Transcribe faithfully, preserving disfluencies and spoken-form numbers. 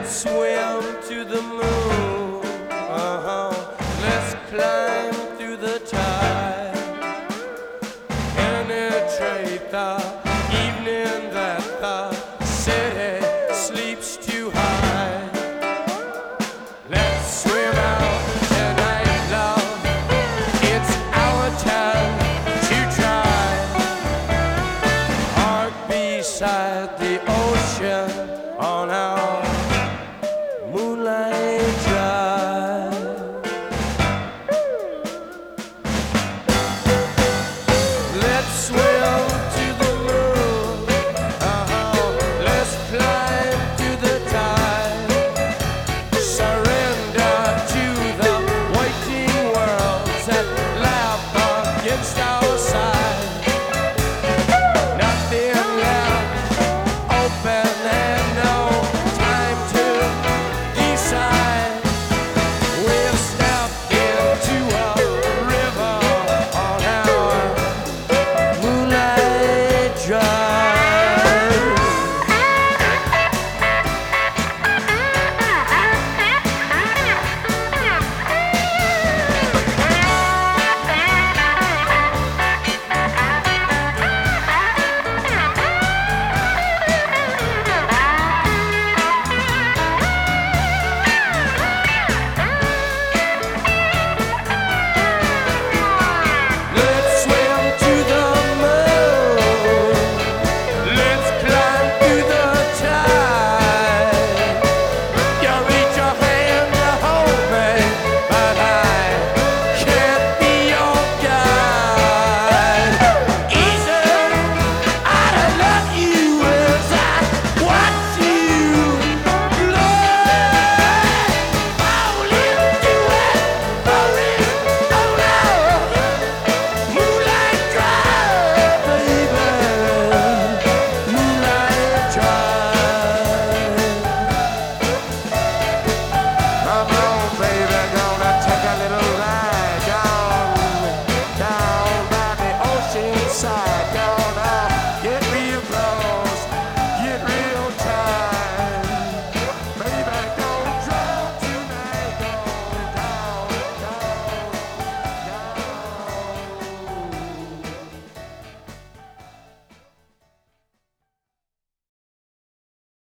Let's swim to the moon. Uh-huh. Let's climb through the tide. Penetrate the evening that the city sleeps too high. Let's swim out tonight, love. It's our time to try. Park beside the ocean on our